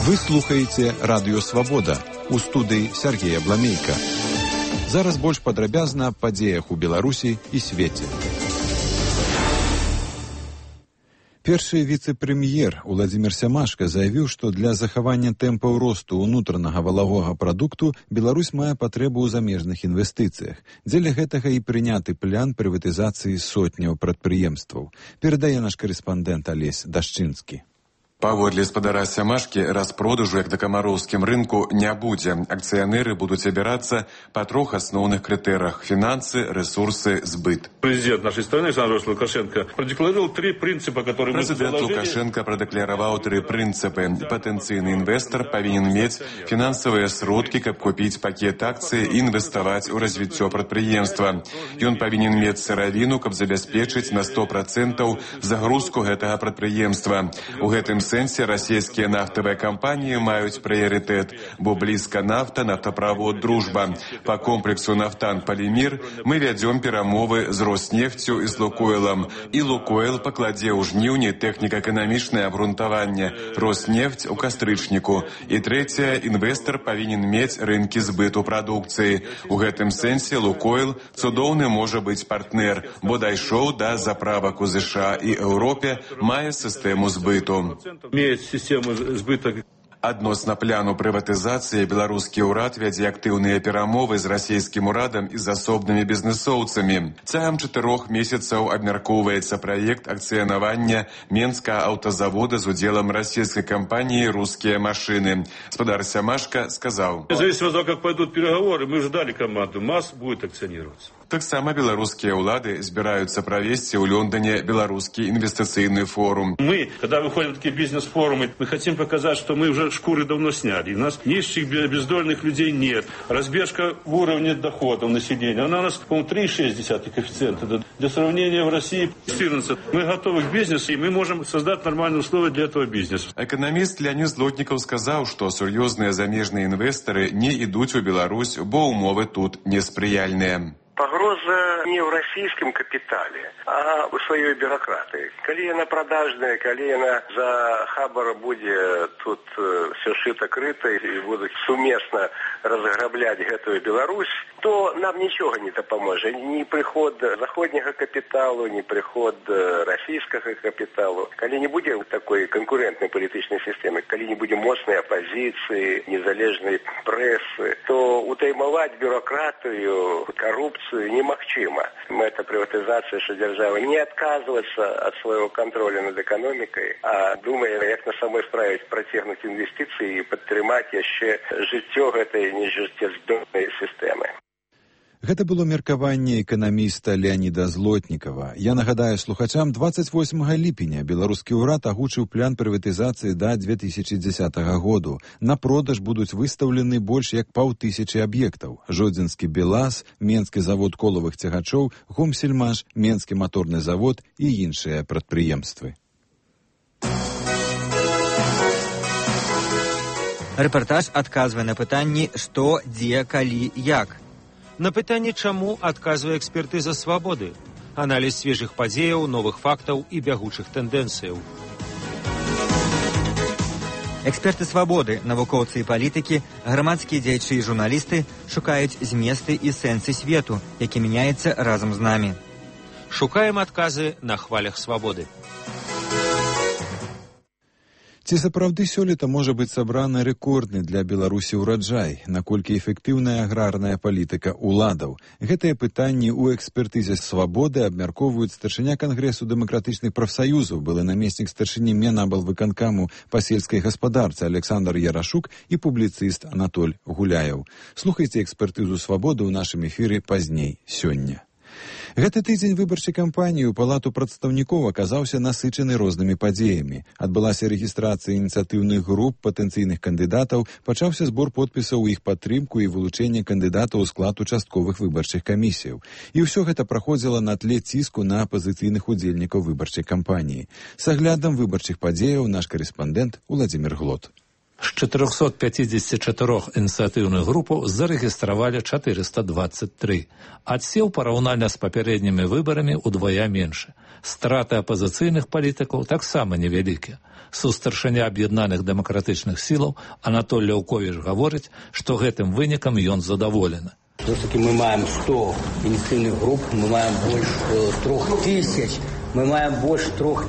Вы слухаеце Радыё Свабода. У студыі Сергей Абламейка. Зараз больш падрабязна аб падзеях у Беларусі і свеце. Першы віцэ-прэм'ер Уладзімір Сямашка заявіў, што для захавання тэмпаў росту ўнутранага валавога прадукту Беларусь мае патрэбу ў замежных інвестыцыях. Дзеля гэтага і прыняты план прыватызацыі сотняў прадпрыемстваў. Перадае наш карэспандэнт Алесь Дашчынскі. Паводле спадара Сямашкі, распродажу, як на камароўскім рынку, не будзе. Акцыянеры будуць абірацца па трох асноўных крытэрыях: фінансы, ресурсы, збыт. Президент нашей страны Александр Лукашенко продекларировал три принципа, которые мы заложили. Президент Лукашенко прадэклараваў тры прынцыпы. Патэнцыйны інвестар павінен мець фінансавыя сродкі, каб купіць пакет акцый і інвеставаць у развіццё прадпрыемства. Ён павінен мець сыравіну, каб забяспечыць на 100% загрузку гэтага прадпрыемства. У гэтым сэнсе расійскія нафтавыя кампаніі маюць прыярытэт, бо блізка нафта, нафтаправод, дружба. Па комплексу «Нафтан-Полимир» мы вядзём перамовы з Роснефцю і з Лукойлам. І Лукойл пакладзе ў жніўні тэхніка-эканамічнае абгрунтаванне, Роснефть у кастрычніку. І трэцяе, інвестар павінен мець рынкі збыту прадукцыі. У гэтым сэнсе Лукойл цудоўны можа быць партнер, бо дайшоў да заправак у ЗША і Еўропе, мае сістэму збыту. Имеет систему сбыта. Адносна пляну прыватызацыі беларускі ўрад вядзе актыўныя перамовы з расійскім урадам і з асобнымі бізнэсоўцамі. Цягам 4 месяцаў абмяркоўваецца праект акцыянавання Менскага аўтазавода з удзелам расійскай кампаніі «Русские машины». Спадар Сямашка сказаў: Зависит от того, как пойдут переговоры, мы уже дали команду, МАЗ будет акционироваться. Таксама беларускія ўлады збіраюцца правесці ў Лондоне беларускі інвестыцыйны форум. Мы, когда выходим в такие бизнес-форумы, мы хотим показать, что мы уже шкуры давно сняли. У нас нищих, бездольных людей нет. Разбежка в уровне доходов населения. Она у нас, по-моему, 3,6 коэффициента. Для сравнения, в России 14. Мы готовы к бизнесу, и мы можем создать нормальные условия для этого бизнеса. Экономист Леонид Злотников сказал, что серьезные замежные инвесторы не идут в Беларусь, бо умовы тут несприяльные. Пагроза не ў расійскім капітале, а ў сваёй бюракратыі. Калі яна прадажная, калі яна за хабар будзе тут все шыта-крыта і будуць сумесна разграбляць гэтую Беларусь, то нам нічога не дапаможа. Ні прыход заходняга капіталу, ні прыход расійскага капіталу. Калі не будзе такой канкурэнтнай палітычнай сістэмы, калі не будзе моцнай апазіцыі, незалежнай прэсы, то утаймаваць бюракратыю, коррупцию немагчыма. Мэта прыватызацыі, што дзяржава не адказваецца ад свайго контроля над эканомікай, а думае, як на самой справе працягнуць інвестыцыі і падтрымаць яшчэ жыццё гэтай нежыццёздольнай сістэмы. Гэта было меркаванне эканаміста Леаніда Злотнікава. Я нагадаю слухачам, 28 ліпеня беларускі ўрад агучыў план прыватызацыі да 2010 году. На продаж будуць выстаўлены больш як 500 аб'ектаў. Жодзінскі БелАЗ, Менскі завод колавых цягачоў, Гомсельмаш, Менскі маторны завод і іншыя прадпрыемствы. Рэпартаж адказвае на пытанні «Што, дзе, калі, як?». На пытанне «Чаму?» адказвае экспертыза «Свабоды». Аналіз свежых падзеяў, новых фактаў і бягучых тэндэнцыяў. Эксперты «Свабоды», навукоўцы і палітыкі, грамадскія дзеячы і журналісты шукаюць зместы і сэнсы свету, які мяняецца разам з намі. Шукаем адказы на хвалях «Свабоды». Ці сапраўды сёлета можа быць сабраны рэкордны для Беларусі ўраджай? Наколькі эфектыўная аграрная палітыка ўладаў? Гэтыя пытанні ў экспертызе «Свабоды» абмяркоўваюць старшыня Кангрэсу дэмакратычных прафсаюзаў, былы намеснік старшыні Менаблвыканкаму па сельскай гаспадарцы Александр Ярашук і публіцыст Анатоль Гуляеў. Слухайце экспертызу «Свабоды» ў нашым эфіры пазней сёння. Гэты тыдзень выбарчай кампаніі ў Палату прадстаўнікоў аказаўся насычаны рознымі падзеямі. Адбылася рэгістрацыя ініцыятыўных груп патэнцыйных кандыдатаў, пачаўся збор подпісаў у іх падтрымку і вылучэнне кандыдатаў у склад участковых выбарчых камісіяў. І ўсё гэта праходзіла на тле ціску на апазіцыйных удзельнікаў выбарчай кампаніі. С аглядам выбарчых падзеяў наш карэспандэнт Уладзімір Глот. З 454 ініцыятыўных групаў зарэгістравалі 423. Адсеў параўнальна з папярэднімі выбарамі ўдвая меншы. Страты апазіцыйных палітыкаў таксама невялікія. Сустаршыня аб'яднаных дэмакратычных сілаў Анатолій Ляўковіч гаворыць, што гэтым вынікам ён задаволены. Все-таки мы маем 100 ініцыятыўных груп, мы маем больш 3000. Мы маем больш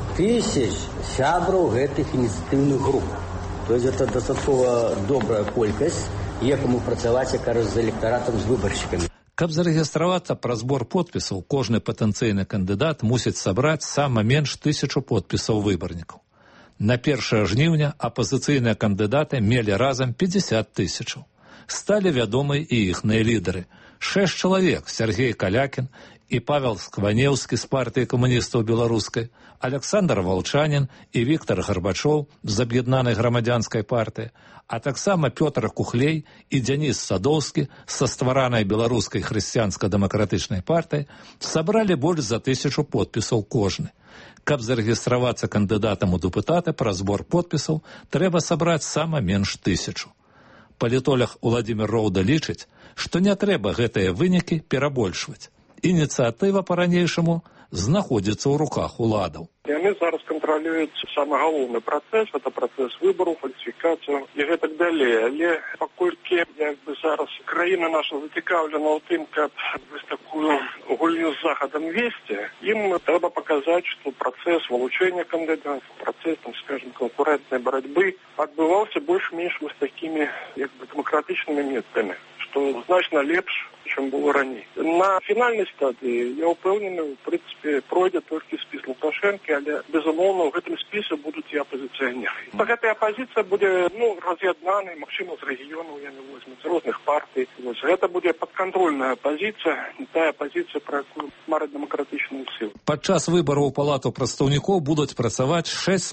3000 сябраў гэтых ініцыятыўных груп. То есть это дастаткова добрая колькасць, якому працаваць, як кажа, з электаратам, з выбаршчыкамі. Каб зарэгістравацца пра збор подпісаў, кожны патэнцыйны кандыдат мусіць сабраць сама менш 1000 подпісаў выбарнікаў. На 1 жніўня апазіцыйныя кандыдаты мелі разам 50 000. Сталі вядомы і іхныя лідары. 6 чалавек: Сергей Калякін і Павел Скванеўскі з партыі камуністаў беларускай, Александр Волчанін і Віктор Гарбачоў з аб'яднанай грамадзянскай партыі, а таксама Пётр Кухлей і Дзяніс Садоўскі са стваранай беларускай хрысціянска-дэмакратычнай партыі сабралі больш за 1000 подпісаў кожны. Каб зарэгістравацца кандыдатам у дэпутаты пра збор подпісаў, трэба сабраць сама менш 1000. Палітолог Уладзімір Роўда лічыць, што не трэба гэтыя вынікі перабольшваць. Ініцыятыва па-ранейшаму знаходзіцца ў руках уладаў. Яны зараз кантралююць самы галоўны працэс, гэта працэс выбараў, фальсіфікацыю і гэтак далей. Але паколькі зараз краіна наша зацікаўлена ў тым, каб такую гульню з захадам весці, ім трэба паказаць, што працэс вылучэння кандыдатаў, працэс, скажем, конкурентнай барацьбы адбываўся больш-менш вось такімі дэмакратычнымі метадамі, што значна лепш, чым было раней. На фінальнай стадыі, я ўпэўнены, в прынцыпе, пройдзе толькі спіс Лукашэнкі, але, безумоўна, ў гэтым спісе будуць і апазіцыянеры. Гэтая апазіцыя будзе, раз'яднанай, магчыма, з рэгіёнаў яны возьмуць, з розных партый. Гэта будзе падкантрольная апазіцыя, тая апазіцыя, пра якую мараць дэмакратычную сілу. Падчас выбараў у палату прадстаўнікоў будуць працаваць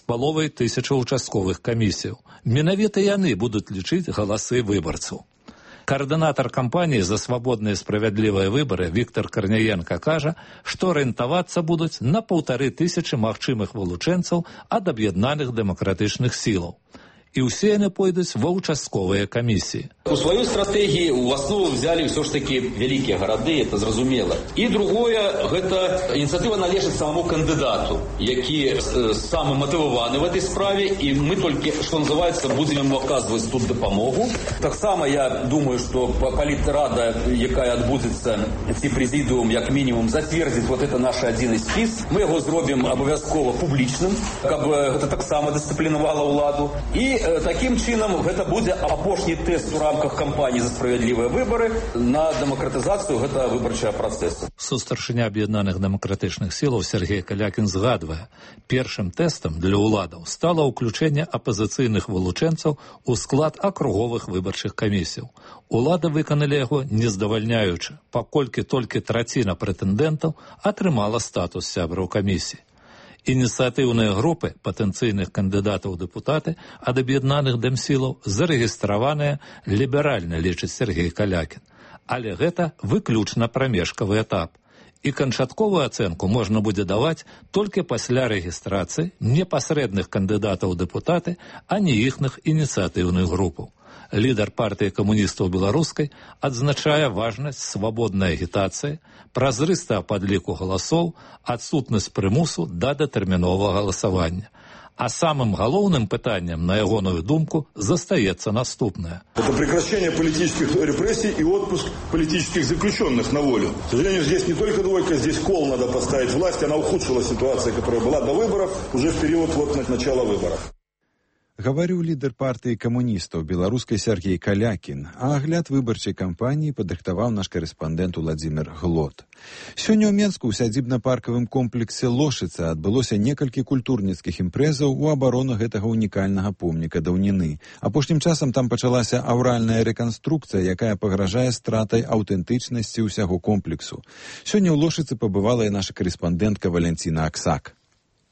6500 участковых камісіяў. Менавіта яны будуць лічыць галасы выбарцаў. Координатор кампании «За свободные и справедливые выборы» Віктор Карняенко кажа, што арыентавацца будуць на 1500 магчымых вылучэнцаў ад аб'яднаных дэмакратычных сілаў. И все они пойдут ва участковые комиссии. У свою стратегию в основу взяли все ж таки великие города, это зразумело. И другое, это инициатива належит самому кандидату, який сам мотивований в этой справе, и мы только, что называется, будем ему оказывать тут допомогу. Так само я думаю, что политрада, яка отбудется, ці президиум, як минимум, затвердит вот это наш один спис. Мы его зробим обов'язково публичным, как бы это так само дисциплинувало владу. И таким чином гэта будзе апошні тэст у рамках кампаніі «За справядлівыя выбары» на дэмакратызацыю гэтага выбарчага працэсу. Сустаршыня аб'яднаных дэмакратычных сілаў Сергей Калякін згадвае, першым тэстам для ўладаў стала ўключэнне апазіцыйных вылучэнцаў у склад акруговых выбарчых камісіяў. Улады выканалі яго не здавальняючы, паколькі толькі траціна прэтэндэнтаў атрымала статус сябраў камісіі. Ініцыятыўныя групы патэнцыйных кандыдатаў у дэпутаты ад аб'яднаных дэмсілаў зарэгістраваныя ліберальна, лічыць Сергей Калякін. Але гэта выключна прамежкавы этап. І канчатковую ацэнку можна будзе даваць толькі пасля рэгістрацыі непасрэдных кандыдатаў у дэпутаты, а не іхных ініцыятыўных групаў. Лідар партыі камуністаў беларускай адзначае важнасць свабоднай агітацыі, празрыстага падліку галасоў, адсутнасць прымусу да датэрміновага галасавання. А самым галоўным пытаннем, на ягоную думку, застаецца наступнае. Это прекращение политических репрессий и отпуск политических заключенных на волю. К сожалению, здесь не только двойка, здесь кол надо поставить власти. Она ухудшила ситуацию, которая была до выборов, уже в период начала выборов. Гаварыў лідар партыі камуністаў беларускай Сергей Калякін, а агляд выбарчай кампаніі падрыхтаваў наш карэспандэнт Уладзімір Глот. Сёння ў Менску ў сядзібна-паркавым комплексе Лошыца адбылося некалькі культурніцкіх імпрэзаў у абарону гэтага унікальнага помніка даўніны. Апошнім часам там пачалася аўральная рэканструкцыя, якая пагражае стратай аўтэнтычнасці ўсяго комплексу. Сёння ў Лошыцы пабывала і наша карэспандэнтка Валянціна Аксак.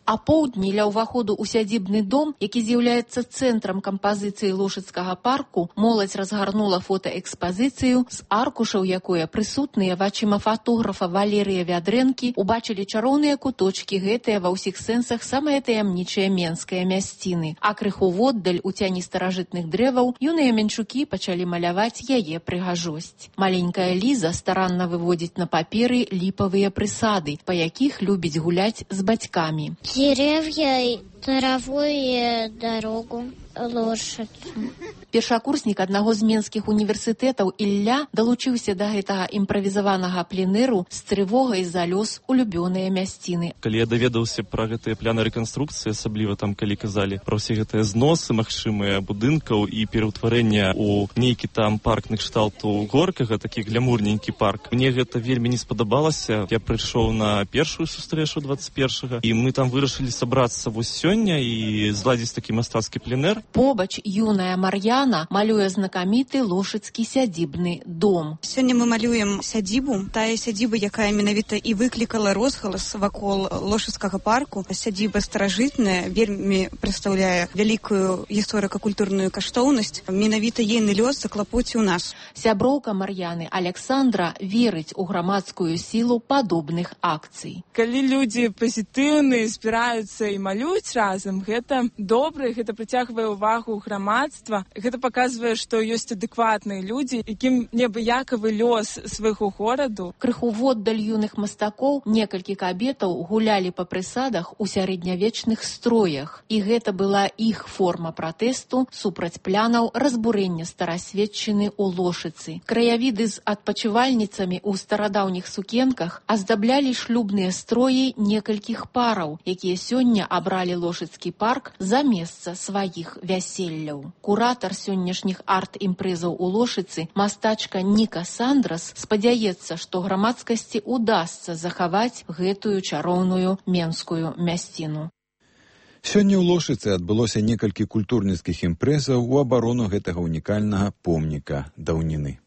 Апоўдні ля ўваходу ў сядзібны дом, які з'яўляецца цэнтрам кампазіцыі Лошыцкага парку, моладзь разгарнула фотаэкспазіцыю, з аркушаў якое прысутныя вачыма фатографа Валерыя Вядрэнкі убачылі чароўныя куточкі гэтыя ва ўсіх сэнсах самыя таямнічыя менскія мясціны. А крыху воддаль у цяні старажытных дрэваў юныя менчукі пачалі маляваць яе прыгажосць. Маленькая Ліза старанна выводзіць на паперы ліпавыя прысады, па якіх любіць гуляць з бацькамі. Деревья, траву и дорогу, лошадь. Першакурснік аднаго з менскіх універсітэтаў Ілля далучыўся да гэтага імправізаванага пленэру з трывогай за лёс улюбёныя мясціны. Калі я даведаўся пра гэтыя пляны рэканструкцыі, асабліва там, калі казалі пра ўсе гэтыя зносы магчымыя будынкаў і пераўтварэння ў нейкі там парк на кшталту Горкага, такі глямурненькі парк, мне гэта вельмі не спадабалася. Я прыйшоў на першую сустрэчу 21-га, і мы там вырашылі сабрацца вось сёння і зладзіць такі мастацкі пленэр. Побач юная Мар'яна малюе знакаміты Лошыцкі сядзібны дом. Сёння мы малюем сядзібу, тая сядзіба, якая менавіта і выклікала розгалас вакол Лошыцкага парку. Сядзіба старажытная, вельмі прадстаўляе вялікую гісторыка-культурную каштоўнасць. Менавіта ейны лёс заклапоціў нас. Сяброўка Мар'яны Александра верыць у грамадскую сілу падобных акцый. Калі людзі пазітыўныя, збіраюцца і малююць разам, гэта добра, гэта прыцягвае ўвагу грамадства. Гэта паказвае, што ёсць адэкватныя людзі, якім неабыякавы лёс свайго гораду. Крыху воддаль юных мастакоў некалькі кабетаў гулялі па прысадах у сярэднявечных строях. І гэта была іх форма пратэсту супраць плянаў разбурэння старасветчыны ў Лошыцы. Краявіды з адпачывальніцамі ў старадаўніх сукенках аздаблялі шлюбныя строі некалькіх параў, якія сёння абралі Лошыцкі парк за месца сваіх вяселляў. Куратар сённяшніх арт-імпрэзаў у Лошыцы, мастачка Ніка Сандрас, спадзяецца, што грамадскасці удасца захаваць гэтую чароўную менскую мясціну. Сёння ў Лошыцы адбылося некалькі культурніцкіх імпрэзаў у абарону гэтага унікальнага помніка даўніны.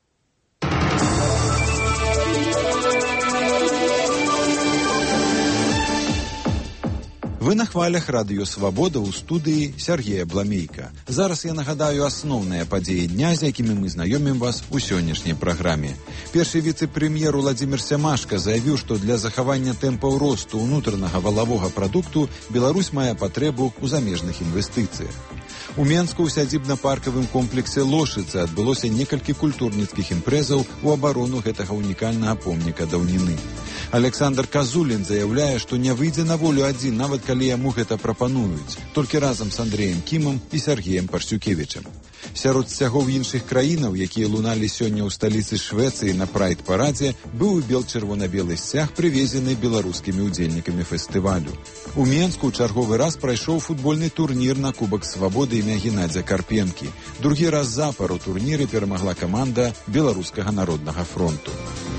Вы на хвалях радыё «Свабода» ў студыі Сергея Бламейка. Зараз я нагадаю асноўныя падзеі дня, з якімі мы знаёмім вас у сённяшняй праграме. Першы віцэ-прэм'ер Уладзімір Сямашка заявіў, што для захавання тэмпаў росту ўнутранага валавога прадукту Беларусь мае патрэбу ў замежных інвестыцыях. У Менску ў сядзібна-паркавым комплексе Лошыцы адбылося некалькі культурніцкіх імпрэзаў у абарону гэтага унікальнага помніка даўніны. Александр Казулін заяўляе, што не выйдзе на волю адзін, нават калі яму гэта прапануюць, толькі разам з Андрэем Кімам і Сергеем Парсюкевічем. Сярод сцягоў іншых краінаў, якія луналі сёння ў сталіцы Швецыі на прайд-парадзе, быў і бел-чырвона-белы сцяг, прывезены беларускімі ўдзельнікамі фестывалю. У Менску чарговы раз прайшоў футбольны турнір на Кубак Свабоды імя Геннадзя Карпенкі. Другі раз запар у турніры перамагла каманда Беларускага народнага фронту.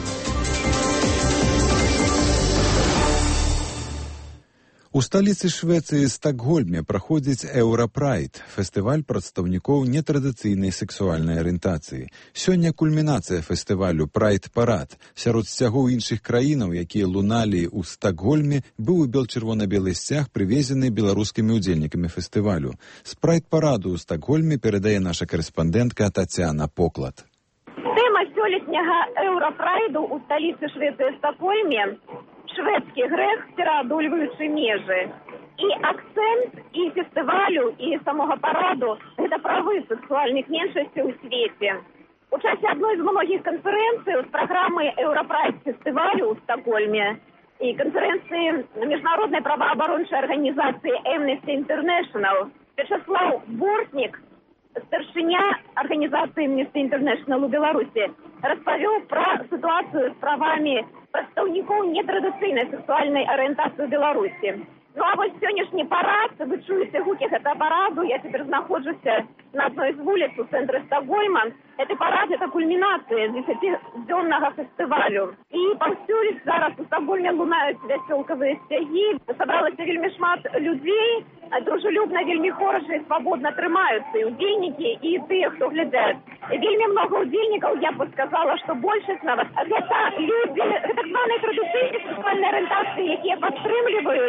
У сталіцы Швецыі Стакгольме праходзіць Еўрапрайд, фестываль прадстаўнікоў нетрадыцыйнай сексуальнай арыентацыі. Сёння кульмінацыя фестывалю «Прайд-парад». Сярод сцягоў іншых краінаў, якія луналі ў Стакгольме, быў і бел-чырвона-белы сцяг, прывезены беларускімі ўдзельнікамі фестывалю. З «Прайд-параду» ў Стакгольме перадае наша карэспандэнтка Тацяна Поклад. Тэма сёлетняга Еўрапрайду ў сталіцы Швецыі Стакгольме шведскі грэх, пераадольваючы межы. І акцэнт і фестывалю, і самога параду – гэта правы сексуальных меншасцей у свеце. У часе адной з многіх канферэнцый з праграмы Еўрапрайд фестывалю ў Стакгольме і канферэнцыі міжнароднай праваабарончай арганізацыі Amnesty International Вячаслав Бортнік, старшыня арганізацыі Amnesty International у Беларусі, распавёў пра сітуацыю з правамі прадстаўнікоў нетрадыцыйнай сексуальнай арыентацыі ў Беларусі. Ну а вось сённяшні парад, вы чуеце гукі гэтага параду, я цяпер знаходжуся на адной з вуліц у цэнтры Стакгольма. Гэты парад – гэта кульмінацыя 10-дзённага фестывалю. І паўсюль зараз у Стакгольме лунаюць вясёлкавыя сцягі. Сабралася вельмі шмат людзей, дружелюбна, вельмі хороша і свабодна трымаюцца і удзельнікі, і тыя, хто глядзяць. Вельмі много удзельнікаў, я б сказала, што большасць нават гэта людзі так званай традыцыйнай сексуальнай арыентацыі, якія падтрымліваюць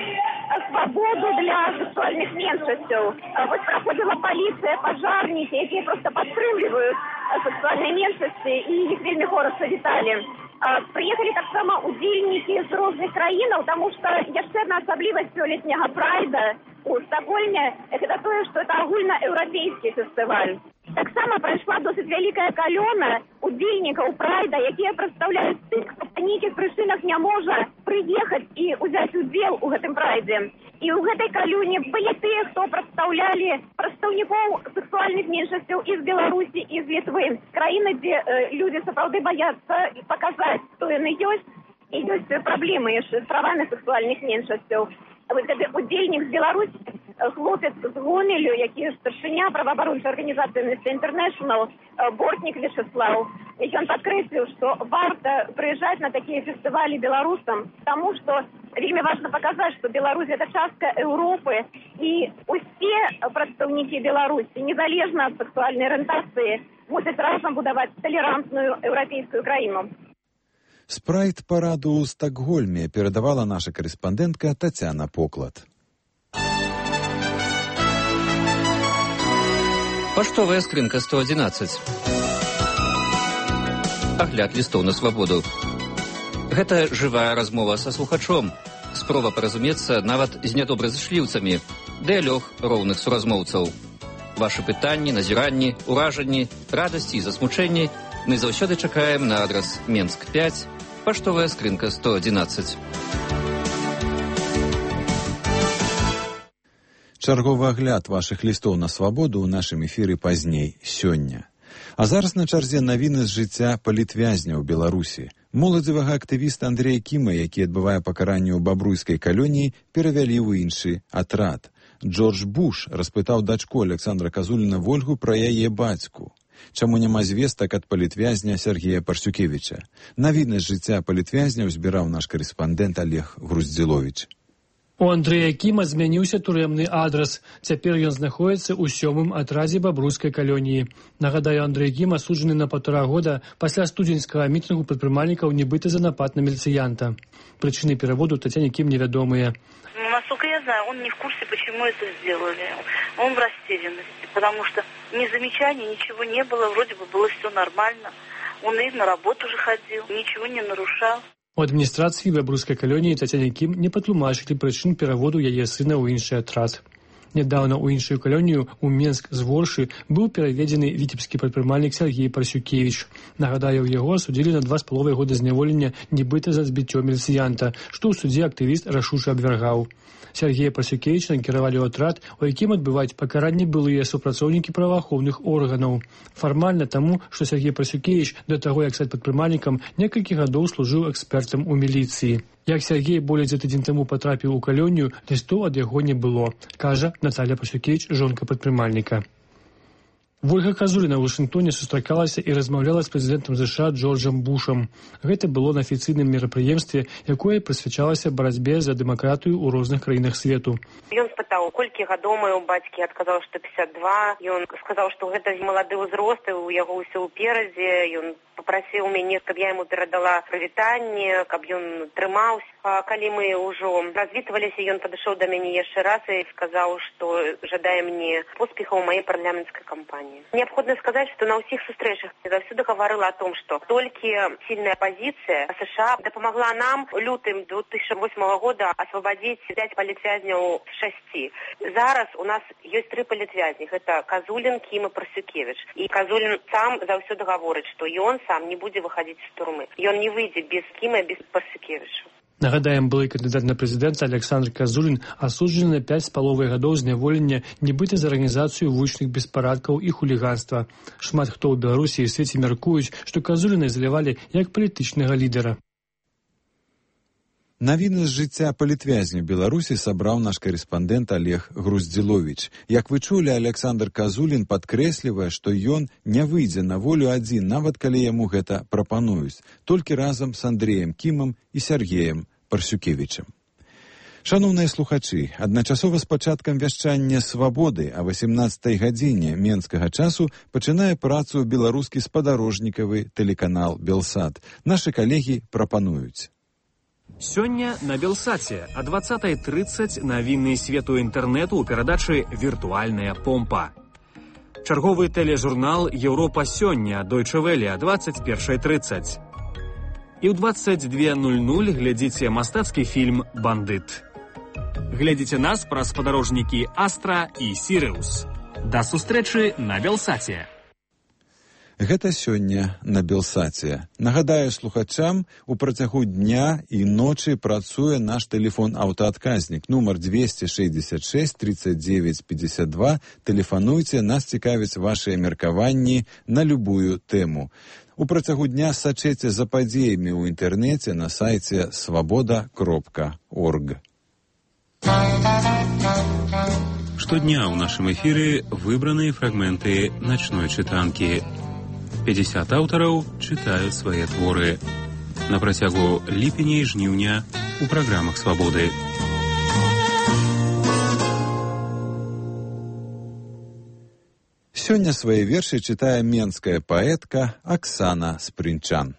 свободу для сексуальных меншасцяў. Вот проходила полиция, пожарники, якія просто падтрымліваюць сексуальныя меншасці, і іх вельмі хораша віталі. Прыехалі таксама удзельнікі з розных краінаў, таму што яшчэ адна асаблівасць сёлетняга прайда у Стокгольме – гэта тое, што это агульнаеўрапейскі фестываль. Таксама прайшла досыць вялікая калёна удзельнікаў прайда, якія прадстаўляюць тых, хто па нейкіх прычынах не можа прыехаць і ўзяць удзел у гэтым прайдзе. І ў гэтай калёне былі тыя, хто прадстаўлялі прадстаўнікоў сексуальных меншасцяў і з Беларусі, і з Літвы. Краіны, дзе людзі сапраўды баяцца паказаць, хто яны ёсць, і ёсць праблемы яшчэ з правамі сексуальных меншасцяў. Вось гэты удзельнік з Беларусі, хлопец з Гомелю, які старшыня праваабарончай арганізацыі Amnesty International, Бортнік Вячеслав, ён падкрэсліў, што варта прыязджаць на такія фестывалі беларусам, таму што вельмі важна паказаць, што Беларусь – гэта частка Еўропы, і усе прадстаўнікі Беларусі, незалежна ад сексуальнай арыентацыі, мусяць разам будаваць талерантную еўрапейскую краіну. З прайд-параду ў Стокгольме перадавала наша карэспандэнтка Тацяна Поклад. Паштовая скрынка 111. Агляд лістоў на свабоду. Гэта жывая размова са слухачом. Спроба паразумецца нават з нядобразышліўцамі. Дыялог роўных суразмоўцаў. Вашы пытанні, назіранні, уражанні, радасці і засмучэнні мы заўсёды чакаем на адрас Менск 5, паштовая скрынка 111. Чарговы агляд вашых лістоў на свабоду ў нашым эфіры пазней, сёння. А зараз на чарзе навіны з жыцця палітвязня ў Беларусі. Моладзевага актывіста Андрэя Кіма, які адбывае пакаранне ў бабруйскай калоніі, перавялі ў іншы атрад. Джордж Буш распытаў дачку Александра Казуліна Вольгу пра яе бацьку. Чаму няма звестак ад палітвязня Сергея Парсюкевіча? Навіны з жыцця палітвязня збіраў наш карэспандэнт Олег Груздзіловіч. У Андрэя Кіма змяніўся турэмны адрас. Цяпер ён знаходзіцца ў 7-м атрадзе бабруйскай калоніі. Нагадаю, Андрэй Кім асуджаны на 1,5 года пасля студзеньскага мітынгу прадпрымальнікаў нібыта за напад на міліцыянта. Прычыны пераводу Татьяне Кім невядомыя. Насколько я знаю, он не в курсе, почему это сделали. Он в растерянности, потому что ни замечаний, ничего не было, вроде бы было все нормально. Он и на работу уже ходил, ничего не нарушал. У адміністрацыі бабруйскай калоніі Татьяне Кім не патлумачылі прычын пераводу яе сына ў іншы атрад. Нядаўна ў іншую калонію, у Менск з Воршы, быў пераведзены віцебскі прадпрымальнік Сергей Парсюкевіч. Нагадаю, яго асудзілі на 2,5 года зняволення нібыта за збіццё міліцыянта, што ў судзе актывіст рашуча абвяргаў. Сергея Парсюкевіча накіравалі ў атрад, у якім адбываюць пакаранні былыя супрацоўнікі праваахоўных органаў. Фармальна таму, што Сергей Парсюкевіч да таго, як стаць прадпрымальнікам, некалькі гадоў служыў экспертам у міліцыі. Як Сергей болей за тыдзень таму патрапіў у калонію, лістоў ад яго не было, кажа Наталья Парсюкевіч, жонка прадпрымальніка. Вольга Казуліна ў Вашынгтоне сустракалася і размаўляла з прэзідэнтам США Джорджам Бушам. Гэта было на афіцыйным мерапрыемстве, якое прысвячалася барацьбе за дэмакратыю ў розных краінах свету. Ён спытаў, колькі гадоў маю бацькі, адказаў, што 52. Ён сказаў, што гэта малады ўзрост, і у яго ўсё ўперадзе. Ён папрасіў мяне, каб я яму перадала прывітанне, каб ён трымаўся. Калі мы ўжо развітваліся, ён падышоў да мяне яшчэ раз і сказаў, што жадае мне поспехаў у маёй парламенцкай кампаніі. Необходимо сказать, что на всех встречах я завсёды говорила о том, что только сильная позиция США допомогла нам лютым 2008 года освободить 5 политвязней с 6. Зараз у нас есть 3 политвязних. Это Казулин, Ким и Парсюкевич. И Казулин сам завсёды говорит, что и он сам не будет выходить из тюрьмы. И он не выйдет без Кима и без Парсюкевича. Нагадаем, былы кандыдат на прэзідэнта Александр Казулін асуджаны на 5,5 гадоў зняволення нібыта за арганізацыю вулічных беспарадкаў і хуліганства. Шмат хто ў Беларусі і свеце мяркуюць, што Казуліна ізалявалі як палітычнага лідара. Навіны з жыцця палітвязня Беларусі сабраў наш карэспандэнт Олег Груздзіловіч. Як вы чулі, Александр Казулін падкрэслівае, што ён не выйдзе на волю адзін, нават калі яму гэта прапануюць, толькі разам з Андрэем Кімам і Сергеем Парсюкевічам. Шановныя слухачы, адначасова з пачаткам вяшчання «Свабоды» а 18 гадзіне менскага часу пачынае працу беларускі спадарожнікавы тэлеканал «Белсат». Нашы калегі прапануюць. Сёння на Белсаце о 20:30 навіны свету інтэрнэту ў перадачы «Віртуальная помпа». Чарговы тэлежурнал «Еўропа сёння» Deutsche Welle о 21:30. І ў 22:00 глядзіце мастацкі фільм «Бандыт». Глядзіце нас праз спадарожнікі «Астра» і «Сіриус». Да сустрэчы на Белсаце. Гэта сёння на Белсаце. Нагадаю слухачам, у працягу дня і ночы працуе наш тэлефон-аўтаадказнік. Нумар 266 39 52. Тэлефануйце, нас цікавяць вашыя меркаванні на любую тэму. У працягу дня сачэце за падзеямі ў інтэрнэце на сайце svoboda.org. Штодня ў нашым эфіры выбраныя фрагменты начной чытанкі. 50 аўтараў чытаюць свае творы. На працягу ліпеня і жніўня у праграмах «Свабоды». Сёння свае вершы чытае менская паэтка Аксана Спринчан.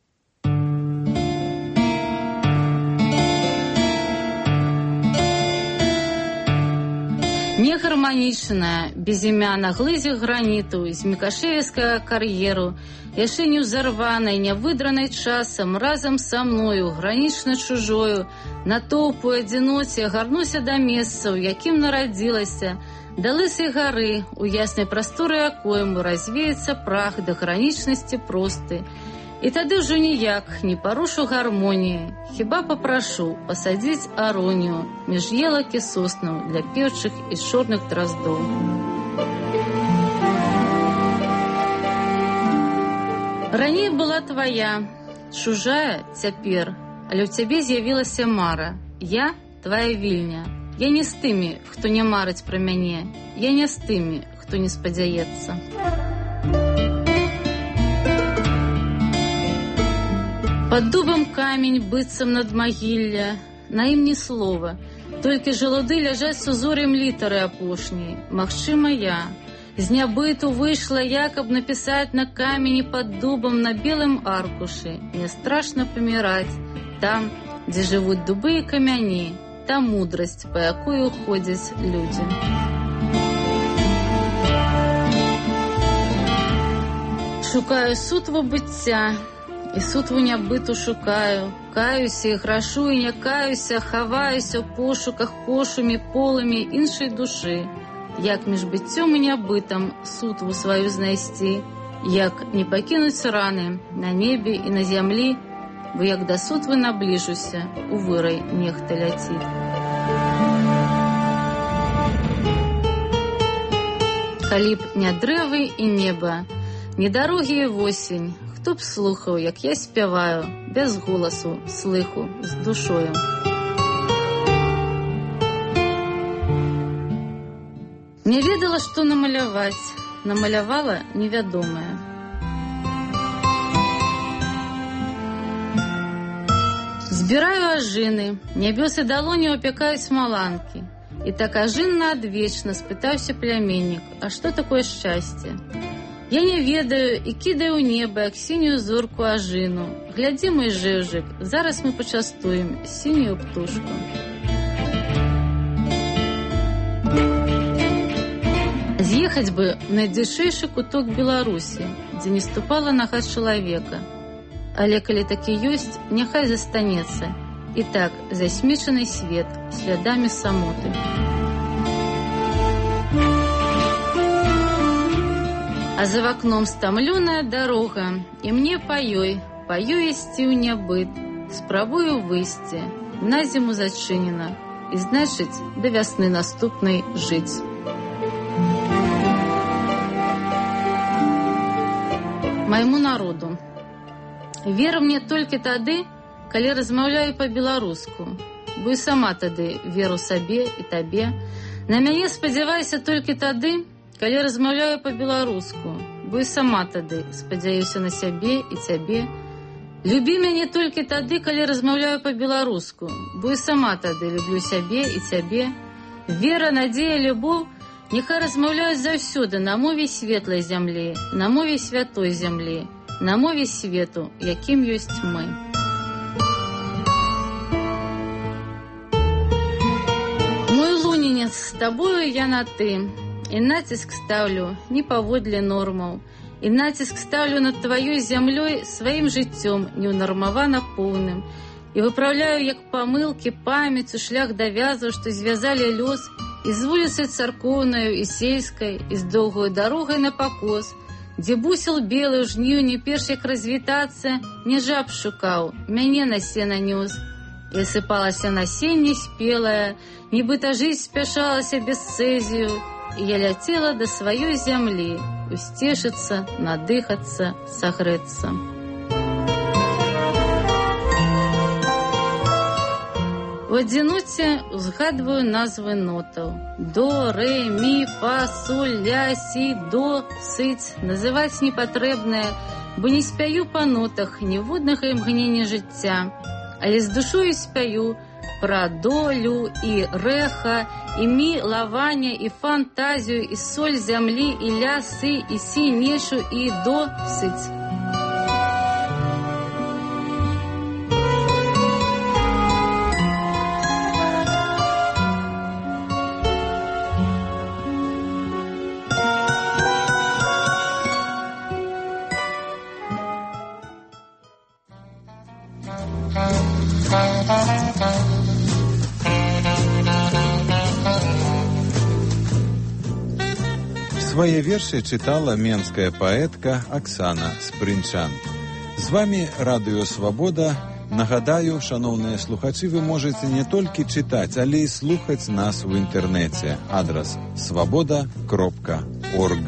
Негарманічная, без імя на глызе граніту, з мікашевіцкага кар'еру, яшчэ не ўзарванай, не выдранай часам, разам са мною, гранічна чужою, натоўпу адзіноце гарнуся да месца, у якім нарадзілася, да лысай гары, у яснай прасторы якойму развеецца прах да гранічнасці просты. І тады ўжо ніяк не парушу гармоніі, хіба папрашу пасадзіць аронію між елак і соснаў для пеўчых і чорных драздоў. Раней была твая, чужая цяпер, але ў цябе з'явілася мара. Я твая вільня. Я не з тымі, хто не марыць пра мяне. Я не з тымі, хто не спадзяецца. Пад дубам камень быццам над магілля, на ім ні слова, толькі жалуды ляжаць с узорем літары апошняй. Магчыма, я з нябыту выйшла, як аб напісаць на камені пад дубам на белым аркушы. Мне страшна паміраць там, дзе жывуць дубы і камяні, та мудрасць, па якую ходзяць людзі. Шукаю сутву быцця, і сутву нябыту шукаю, каюся і грашу, і не каюся, хаваюся ў пошуках пошумі полымі іншай душы. Як між быццём і нябытам сутву сваю знайсці, як не пакінуць раны на небе і на зямлі, бо як да сутвы набліжуся, у вырай нехта ляціць. Калі б не дрэвы і неба, не дарогі і восень, хто б слухаў, як я спяваю, без голасу, слыху, з душою. Не ведала, што намаляваць, намалявала невядомае. Збіраю ажыны, нябёсы далоні опякаюць маланкі. І так ажынна адвечна спытаўся пляменнік, а што такое шчасце? Я не ведаю і кідаю ў неба, як сінюю зорку ажыну. Глядзі, мой жэўжык, зараз мы пачастуем сінюю птушку. З'ехаць бы в найдзяшэйшы куток Беларусі, дзе не ступала нага чалавека. Але калі такі ёсць, няхай застанецца. І так, засмечаны свет слядамі самоты. А за вакном стамлёная дарога, і мне па ёй ісці ў нябыт. Спрабую выйсці, на зіму зачынена, і значыць, да вясны наступнай жыць. Майму народу. Вера мне толькі тады, калі размаўляю па-беларуску, бо і сама тады веру сабе і табе. На мяне спадзявайся толькі тады, калі размаўляю па-беларуску, бо і сама тады спадзяюся на сябе і цябе. Любі мяне толькі тады, калі размаўляю па-беларуску, бо і сама тады люблю сябе і цябе. Вера, надзея, любоў няхай размаўляюць заўсёды на мове светлай зямлі, на мове святой зямлі, на мове свету, якім ёсць мы. табою я на ты, і націск стаўлю не паводле нормаў, і націск стаўлю над тваёй зямлёй сваім жыццём неўнармавана поўным, і выпраўляю як памылкі памяцю шлях да вязаў, што звязалі лёс, і з вуліцы царкоўнаю і сельскай, і з доўгою дарогай на пакос, дзе бусел белы ў жніўні перш як развітацца, не жаб шукаў, мяне на сена нёс. І сыпалася насенне спелае, нібыта жизнь спяшалася без цэзію, і я ляцела да сваёй зямлі, усцешыцца, надыхацца, сагрэцца. У адзіноце узгадваю назвы нотаў. До, рэ, мі, фа, соль, ля, сі, до, сыць. Называць непатрэбнае, бо не спяю па нотах ніводнага імгнення жыцця. Але з душою спяю пра долю і рэха, і мі, лавання, і фантазію, і соль зямлі, і ля, сы, і сі, нешу, і до, сыць. Свае вершы чытала менская паэтка Аксана Спрынчан. З вамі Радыё Свабода. Нагадаю, шаноўныя слухачы, вы можаце не толькі чытаць, але і слухаць нас у інтэрнэце. Адрас svoboda.org.